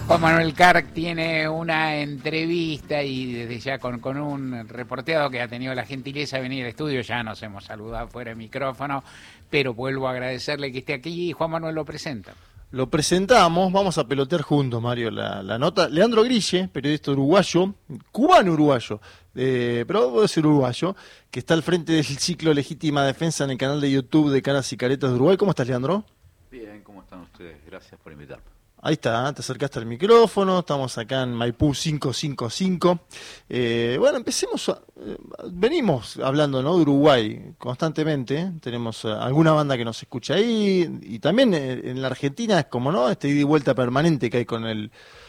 Juan Manuel Carc tiene una entrevista y desde ya con un reporteado que ha tenido la gentileza de venir al estudio, ya nos hemos saludado fuera de micrófono, pero vuelvo a agradecerle que esté aquí y Juan Manuel lo presenta. Lo presentamos, vamos a pelotear juntos, Mario, la nota. Leandro Grille, periodista uruguayo, cubano-uruguayo, pero puede ser uruguayo, que está al frente del ciclo Legítima Defensa en el canal de YouTube de Caras y Caretas de Uruguay. ¿Cómo estás, Leandro? Bien, ¿cómo están ustedes? Gracias por invitarme. Ahí está, te acercaste al micrófono, estamos acá en Maipú 555. Bueno, empecemos, venimos hablando, ¿no?, de Uruguay constantemente, tenemos alguna banda que nos escucha ahí, y también en la Argentina es como, ¿no?, ida y vuelta permanente que hay con el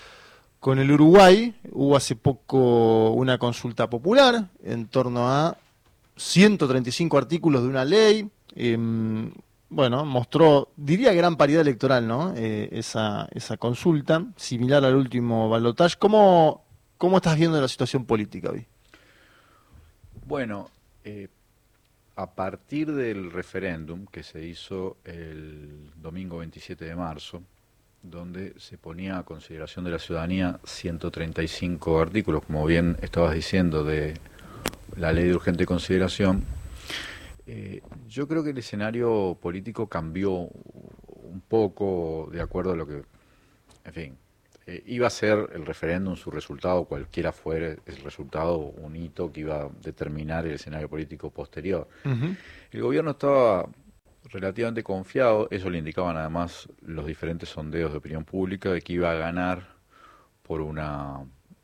Uruguay. Hubo hace poco una consulta popular en torno a 135 artículos de una ley. Bueno, mostró, diría, gran paridad electoral, ¿no? Esa consulta, similar al último balotaje. ¿Cómo estás viendo la situación política hoy? Bueno, a partir del referéndum que se hizo el domingo 27 de marzo, donde se ponía a consideración de la ciudadanía 135 artículos, como bien estabas diciendo, de la ley de urgente consideración, yo creo que el escenario político cambió un poco de acuerdo a lo que, en fin, iba a ser el referéndum, su resultado, cualquiera fuera el resultado, un hito que iba a determinar el escenario político posterior. El gobierno estaba relativamente confiado, eso le indicaban además los diferentes sondeos de opinión pública, de que iba a ganar por una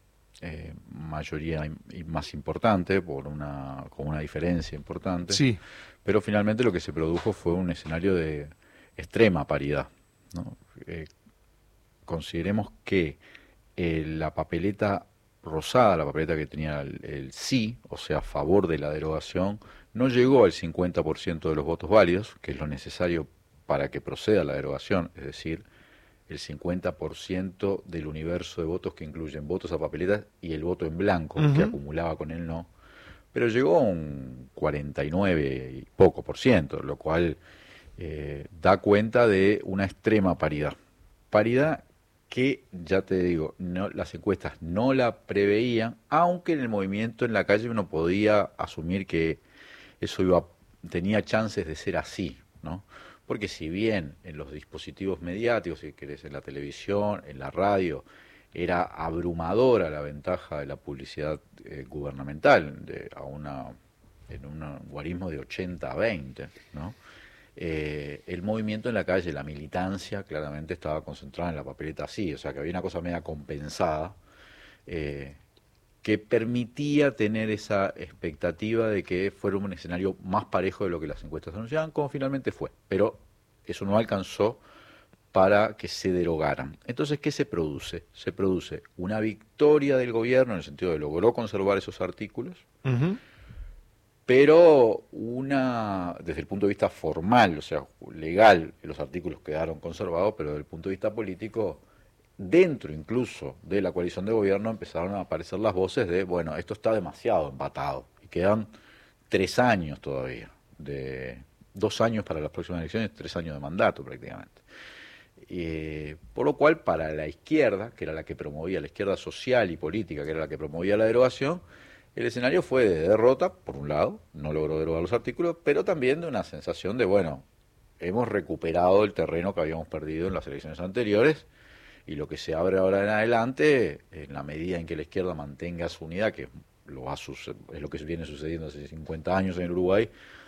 mayoría más importante, con una diferencia importante. Sí. Pero finalmente lo que se produjo fue un escenario de extrema paridad, ¿no? Consideremos que la papeleta rosada, la papeleta que tenía el sí, o sea, a favor de la derogación, no llegó al 50% de los votos válidos, que es lo necesario para que proceda la derogación, es decir, el 50% del universo de votos que incluyen votos a papeletas y el voto en blanco que acumulaba con el no, pero llegó a un 49 y poco por ciento, lo cual da cuenta de una extrema paridad. Paridad que, ya te digo, no, las encuestas no la preveían, aunque en el movimiento en la calle uno podía asumir que eso tenía chances de ser así, ¿no? Porque si bien en los dispositivos mediáticos, si querés, en la televisión, en la radio, era abrumadora la ventaja de la publicidad gubernamental, en un guarismo de 80-20, ¿no? El movimiento en la calle, la militancia, claramente estaba concentrada en la papeleta sí, o sea que había una cosa media compensada, que permitía tener esa expectativa de que fuera un escenario más parejo de lo que las encuestas anunciaban, como finalmente fue. Pero eso no alcanzó para que se derogaran. Entonces, ¿qué se produce? Se produce una victoria del gobierno en el sentido de logró conservar esos artículos, pero desde el punto de vista formal, o sea, legal, los artículos quedaron conservados, pero desde el punto de vista político, dentro incluso de la coalición de gobierno empezaron a aparecer las voces de, bueno, esto está demasiado empatado, y quedan 3 años todavía, 2 años para las próximas elecciones, 3 años de mandato prácticamente. Por lo cual, para la izquierda, que era la que promovía, la izquierda social y política, que era la que promovía la derogación, el escenario fue de derrota, por un lado, no logró derogar los artículos, pero también de una sensación de, bueno, hemos recuperado el terreno que habíamos perdido en las elecciones anteriores, y lo que se abre ahora en adelante, en la medida en que la izquierda mantenga su unidad, que es lo que viene sucediendo hace 50 años en Uruguay,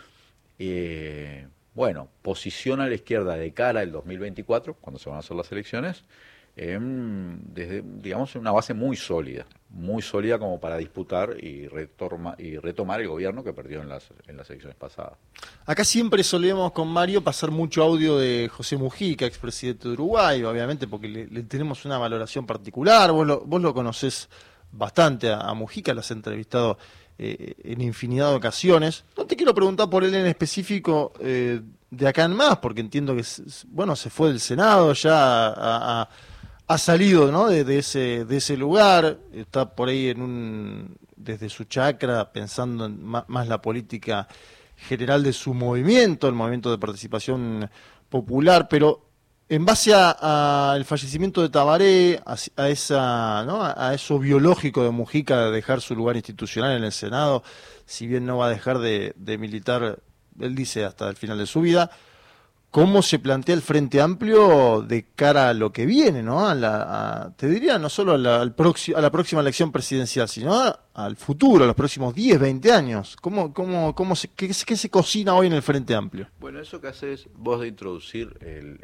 bueno, posiciona a la izquierda de cara al 2024, cuando se van a hacer las elecciones, desde, digamos, una base muy sólida como para disputar y retomar el gobierno que perdió en las elecciones pasadas. Acá siempre solemos con Mario pasar mucho audio de José Mujica, expresidente de Uruguay, obviamente porque le tenemos una valoración particular. Vos lo conocés bastante a Mujica, lo has entrevistado en infinidad de ocasiones. No te quiero preguntar por él en específico de acá en más, porque entiendo que bueno, se fue del Senado, ya ha salido, ¿no?, de ese lugar, está por ahí desde su chacra pensando en más la política general de su movimiento, el movimiento de participación popular, pero En base a el fallecimiento de Tabaré, a esa, ¿no? A eso biológico de Mujica de dejar su lugar institucional en el Senado, si bien no va a dejar de militar, él dice, hasta el final de su vida, ¿cómo se plantea el Frente Amplio de cara a lo que viene, ¿no? Te diría, no solo a la próxima elección presidencial, sino al futuro, a los próximos 10, 20 años. ¿Qué se cocina hoy en el Frente Amplio? Bueno, eso que haces vos de introducir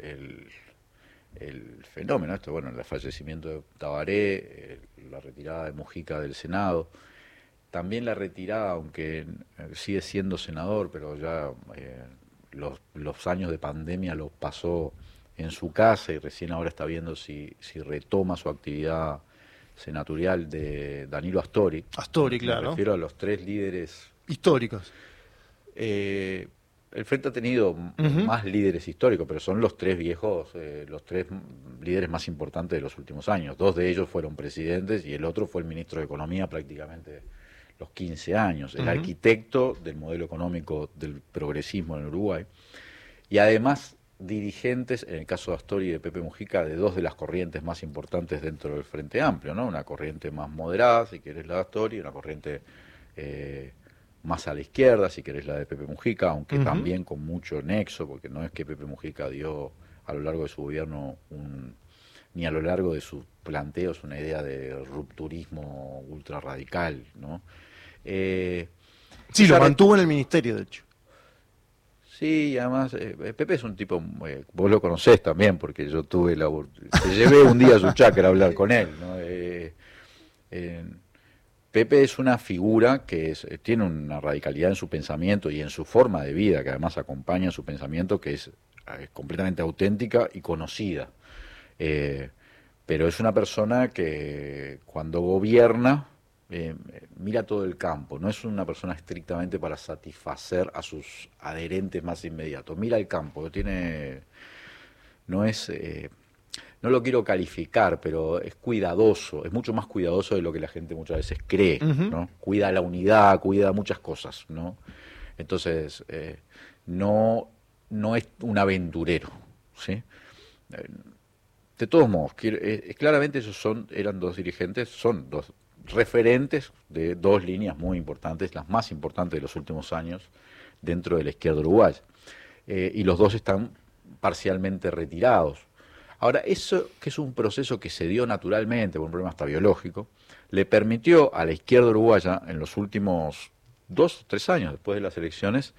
el fenómeno, esto, bueno, el fallecimiento de Tabaré, la retirada de Mujica del Senado, también la retirada, aunque sigue siendo senador, pero ya los años de pandemia los pasó en su casa y recién ahora está viendo si retoma su actividad senatorial, de Danilo Astori. Astori, claro. Me refiero a los tres líderes históricos. El Frente ha tenido más líderes históricos, pero son los tres viejos, los tres líderes más importantes de los últimos años. Dos de ellos fueron presidentes y el otro fue el ministro de Economía prácticamente los 15 años, el arquitecto del modelo económico del progresismo en Uruguay, y además dirigentes, en el caso de Astori y de Pepe Mujica, de dos de las corrientes más importantes dentro del Frente Amplio, ¿no? Una corriente más moderada, si querés la de Astori, y una corriente más a la izquierda, si querés la de Pepe Mujica, aunque también con mucho nexo, porque no es que Pepe Mujica dio a lo largo de su gobierno ni a lo largo de sus planteos una idea de rupturismo ultra radical, ¿no? Sí, lo mantuvo en el ministerio, de hecho. Sí, además, Pepe es un tipo, vos lo conocés también, porque yo te llevé un día a su chacra a hablar con él, ¿no? Pepe es una figura que tiene una radicalidad en su pensamiento y en su forma de vida, que además acompaña su pensamiento, que es completamente auténtica y conocida. Pero es una persona que cuando gobierna mira todo el campo, no es una persona estrictamente para satisfacer a sus adherentes más inmediatos, mira el campo, no lo quiero calificar, pero es cuidadoso, es mucho más cuidadoso de lo que la gente muchas veces cree, ¿no? Cuida la unidad, cuida muchas cosas, ¿no? Entonces, no es un aventurero, ¿sí? De todos modos, claramente eran dos dirigentes, son dos referentes de dos líneas muy importantes, las más importantes de los últimos años dentro de la izquierda uruguaya. Y los dos están parcialmente retirados. Ahora, eso que es un proceso que se dio naturalmente, por un problema hasta biológico, le permitió a la izquierda uruguaya en los últimos 2 o 3 años después de las elecciones,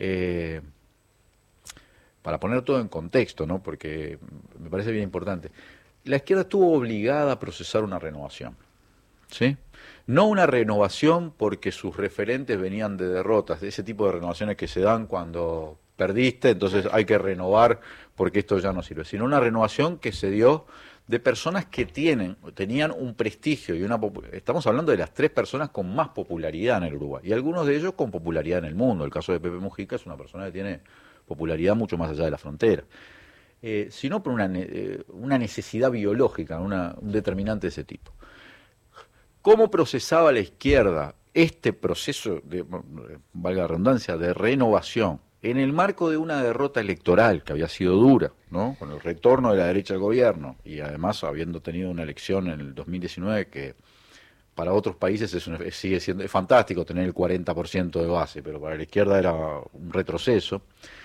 para poner todo en contexto, ¿no? Porque me parece bien importante, la izquierda estuvo obligada a procesar una renovación, ¿sí? No una renovación porque sus referentes venían de derrotas, de ese tipo de renovaciones que se dan cuando perdiste, entonces hay que renovar porque esto ya no sirve, sino una renovación que se dio de personas que tenían un prestigio y estamos hablando de las 3 personas con más popularidad en el Uruguay, y algunos de ellos con popularidad en el mundo. El caso de Pepe Mujica es una persona que tiene popularidad mucho más allá de la frontera, sino por una necesidad biológica, un determinante de ese tipo. ¿Cómo procesaba la izquierda este proceso, valga la redundancia, de renovación en el marco de una derrota electoral que había sido dura, ¿no? Con el retorno de la derecha al gobierno y además habiendo tenido una elección en el 2019 que para otros países sigue siendo fantástico tener el 40% de base, pero para la izquierda era un retroceso.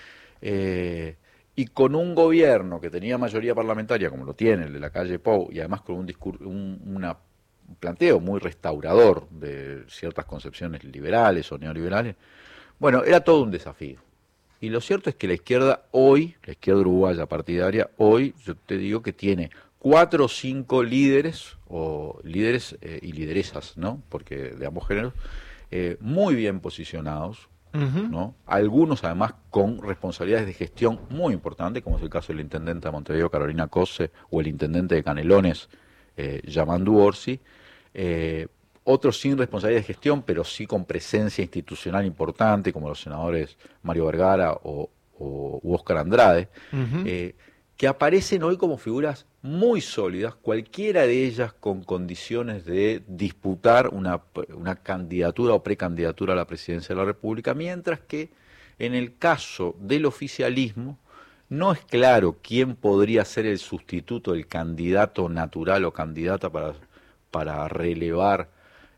Y con un gobierno que tenía mayoría parlamentaria, como lo tiene el de la calle Pou, y además con un planteo muy restaurador de ciertas concepciones liberales o neoliberales, bueno, era todo un desafío. Y lo cierto es que la izquierda uruguaya partidaria, hoy yo te digo que tiene 4 o 5 líderes, y lideresas, ¿no? Porque de ambos géneros, muy bien posicionados, ¿no? Algunos además con responsabilidades de gestión muy importantes, como es el caso del intendente de Montevideo, Carolina Cose, o el intendente de Canelones, Yamandu Orsi, otros sin responsabilidad de gestión, pero sí con presencia institucional importante, como los senadores Mario Vergara u Óscar Andrade, que aparecen hoy como figuras muy sólidas, cualquiera de ellas con condiciones de disputar una candidatura o precandidatura a la presidencia de la República, mientras que en el caso del oficialismo No es claro quién podría ser el sustituto, el candidato natural o candidata para relevar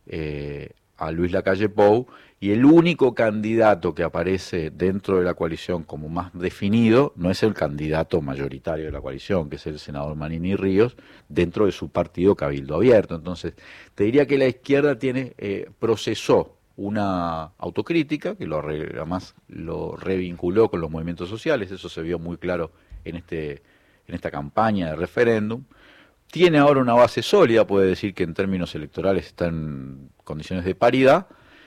a Luis Lacalle Pou, y el único candidato que aparece dentro de la coalición como más definido no es el candidato mayoritario de la coalición, que es el senador Manini Ríos, dentro de su partido Cabildo Abierto. Entonces, te diría que la izquierda procesó una autocrítica, que además lo revinculó con los movimientos sociales, eso se vio muy claro en esta campaña de referéndum. Tiene ahora una base sólida, puede decir que en términos electorales está en condiciones de paridad,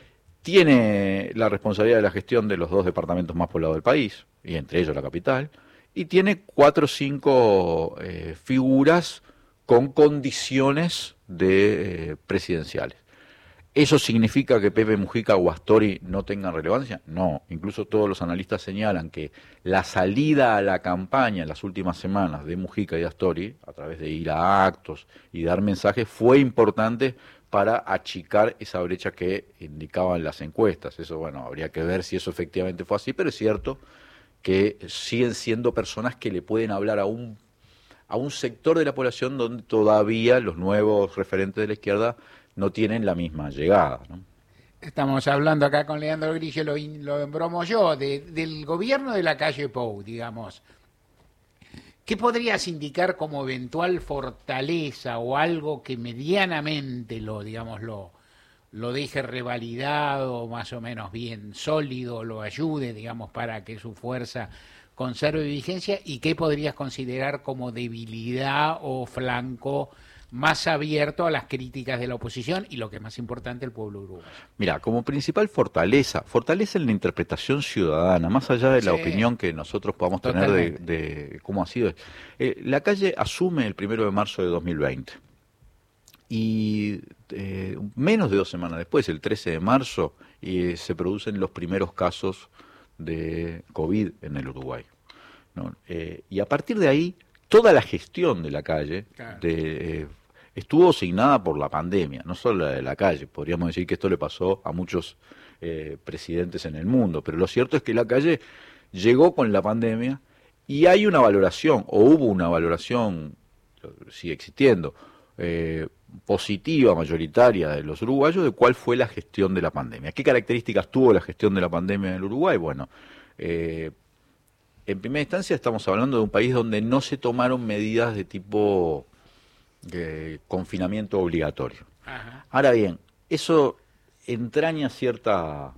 tiene la responsabilidad de la gestión de los 2 departamentos más poblados del país, y entre ellos la capital, y tiene 4 o 5 figuras con condiciones de presidenciales. ¿Eso significa que Pepe Mujica o Astori no tengan relevancia? No, incluso todos los analistas señalan que la salida a la campaña en las últimas semanas de Mujica y Astori, a través de ir a actos y dar mensajes, fue importante para achicar esa brecha que indicaban las encuestas. Eso, bueno, habría que ver si eso efectivamente fue así, pero es cierto que siguen siendo personas que le pueden hablar a un sector de la población donde todavía los nuevos referentes de la izquierda no tienen la misma llegada, ¿no? Estamos hablando acá con Leandro Grillo, lo embromo yo, del gobierno de Lacalle Pou, digamos. ¿Qué podrías indicar como eventual fortaleza o algo que medianamente lo deje revalidado, más o menos bien sólido, lo ayude, digamos, para que su fuerza conserve vigencia? ¿Y qué podrías considerar como debilidad o flanco más abierto a las críticas de la oposición y, lo que es más importante, el pueblo uruguayo? Mira, como principal fortaleza en la interpretación ciudadana, más allá de la opinión que nosotros podamos tener de cómo ha sido. Lacalle asume el 1 de marzo de 2020 y menos de 2 semanas después, el 13 de marzo, se producen los primeros casos de COVID en el Uruguay, ¿no? Y a partir de ahí, toda la gestión de Lacalle estuvo asignada por la pandemia, no solo la de Lacalle. Podríamos decir que esto le pasó a muchos presidentes en el mundo, pero lo cierto es que Lacalle llegó con la pandemia y hay una valoración, o hubo una valoración, sigue existiendo, positiva, mayoritaria de los uruguayos, de cuál fue la gestión de la pandemia. ¿Qué características tuvo la gestión de la pandemia en el Uruguay? Bueno, en primera instancia estamos hablando de un país donde no se tomaron medidas de tipo confinamiento obligatorio. Ajá. Ahora bien, eso entraña cierta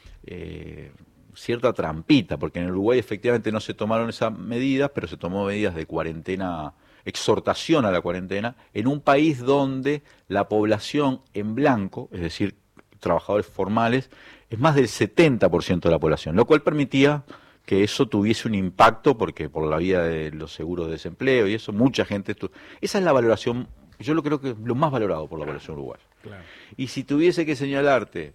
trampita, porque en Uruguay efectivamente no se tomaron esas medidas, pero se tomó medidas de cuarentena, exhortación a la cuarentena, en un país donde la población en blanco, es decir, trabajadores formales, es más del 70% de la población, lo cual permitía que eso tuviese un impacto, porque por la vía de los seguros de desempleo y eso, mucha gente... Esa es la valoración, yo lo creo que es lo más valorado por la población uruguaya. Claro. Y si tuviese que señalarte,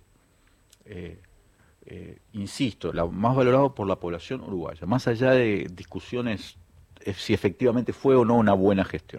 insisto, lo más valorado por la población uruguaya, más allá de discusiones si efectivamente fue o no una buena gestión.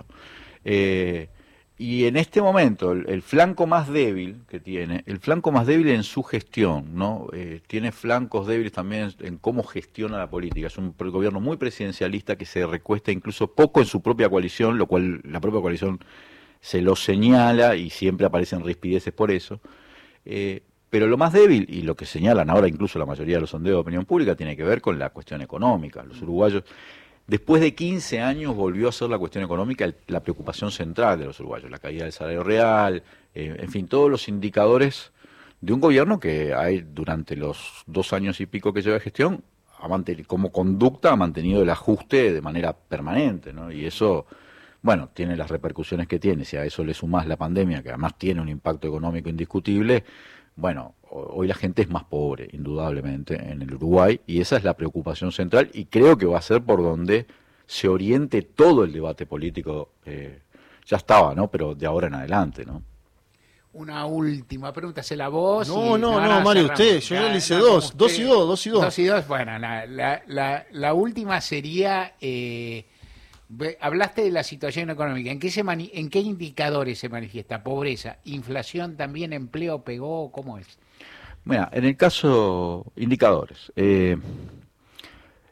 Y en este momento, el flanco más débil que tiene, el flanco más débil en su gestión, ¿no? Tiene flancos débiles también en cómo gestiona la política. Es un gobierno muy presidencialista que se recuesta incluso poco en su propia coalición, lo cual la propia coalición se lo señala y siempre aparecen rispideces por eso. Pero lo más débil, y lo que señalan ahora incluso la mayoría de los sondeos de opinión pública, tiene que ver con la cuestión económica. Los uruguayos... Después de 15 años volvió a ser la cuestión económica la preocupación central de los uruguayos, la caída del salario real, en fin, todos los indicadores de un gobierno que durante los 2 años y pico que lleva de gestión, como conducta ha mantenido el ajuste de manera permanente, ¿no? Y eso, bueno, tiene las repercusiones que tiene. Si a eso le sumás la pandemia, que además tiene un impacto económico indiscutible, bueno, hoy la gente es más pobre, indudablemente, en el Uruguay, y esa es la preocupación central, y creo que va a ser por donde se oriente todo el debate político, ya estaba, ¿no? Pero de ahora en adelante, ¿no? Una última pregunta, ¿se la vos? No, Mario, usted, yo le hice dos y dos. 2 y 2, bueno, la última sería... hablaste de la situación económica. ¿En qué indicadores se manifiesta? ¿Pobreza, inflación, también empleo pegó? ¿Cómo es? Mira, en el caso indicadores,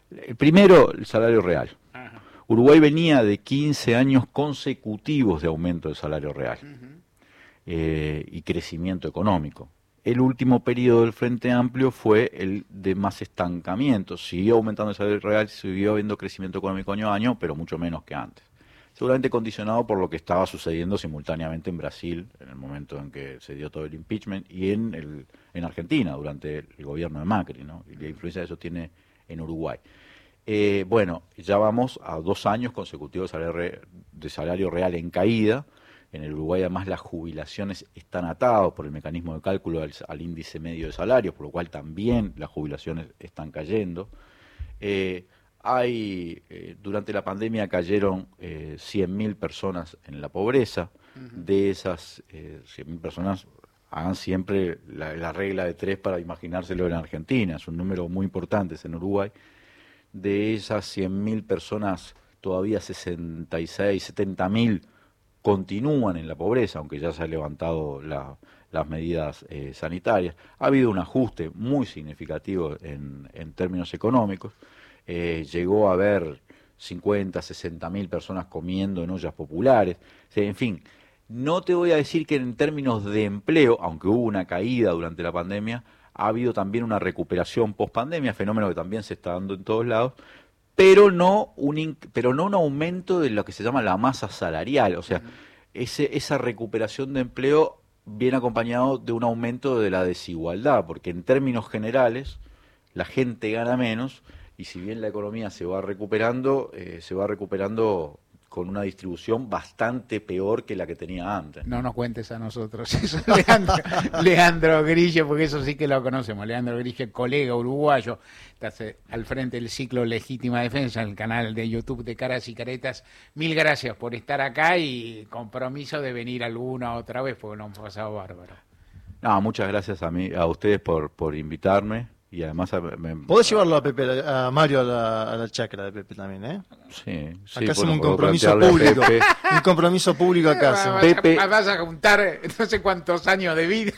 Primero, el salario real. Ajá. Uruguay venía de 15 años consecutivos de aumento del salario real y crecimiento económico. El último periodo del Frente Amplio fue el de más estancamiento. Siguió aumentando el salario real, siguió habiendo crecimiento económico año a año, pero mucho menos que antes. Seguramente condicionado por lo que estaba sucediendo simultáneamente en Brasil, en el momento en que se dio todo el impeachment, y en Argentina, durante el gobierno de Macri, ¿no? Y la influencia de eso tiene en Uruguay. Bueno, ya vamos a 2 años consecutivos de salario real en caída. En el Uruguay además las jubilaciones están atadas por el mecanismo de cálculo al índice medio de salarios, por lo cual también las jubilaciones están cayendo. Durante la pandemia cayeron 100.000 personas en la pobreza. De esas 100.000 personas, hagan siempre la regla de 3 para imaginárselo en Argentina, es un número muy importante en Uruguay. De esas 100.000 personas, todavía 66, 70.000 continúan en la pobreza, aunque ya se han levantado las medidas sanitarias. Ha habido un ajuste muy significativo en términos económicos. Llegó a haber 50, 60.000 personas comiendo en ollas populares. En fin, no te voy a decir que en términos de empleo, aunque hubo una caída durante la pandemia, ha habido también una recuperación post-pandemia, fenómeno que también se está dando en todos lados, pero no un aumento de lo que se llama la masa salarial. O sea, esa recuperación de empleo viene acompañado de un aumento de la desigualdad, porque en términos generales la gente gana menos, y si bien la economía se va recuperando con una distribución bastante peor que la que tenía antes. No nos cuentes a nosotros eso, Leandro Grillo, porque eso sí que lo conocemos. Leandro Grillo, colega uruguayo, está al frente del ciclo Legítima Defensa, en el canal de YouTube de Caras y Caretas. Mil gracias por estar acá y compromiso de venir alguna otra vez, porque lo hemos pasado bárbaro. No, muchas gracias a ustedes por invitarme. Y además podés llevarlo a Pepe, a Mario a la chacra de Pepe también, ¿eh? Sí, acá hacemos un compromiso público. Un compromiso público acá. Vas a juntar no sé cuántos años de vida.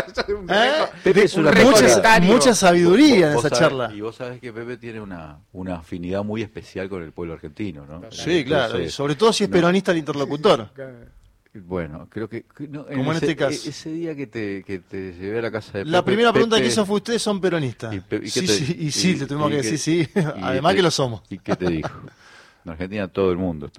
Pepe es mucha sabiduría en esa charla. Y vos sabés que Pepe tiene una afinidad muy especial con el pueblo argentino, ¿no? Sí, claro. Entonces, sobre todo si es peronista el interlocutor. Bueno, creo que no, como en este caso. Ese día que te llevé a la casa de Pepe, la primera pregunta que hizo fue: ¿ustedes son peronistas? Sí, le tuvimos que decir sí. Además que lo somos. ¿Y qué te dijo? En Argentina todo el mundo.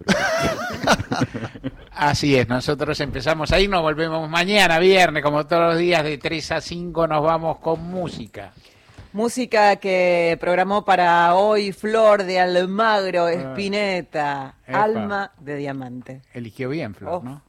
Así es, nosotros empezamos ahí, nos volvemos mañana, viernes, como todos los días, de 3 a 5 nos vamos con música. Música que programó para hoy Flor de Almagro, Spinetta, Alma de Diamante. Eligió bien, Flor, ¿no?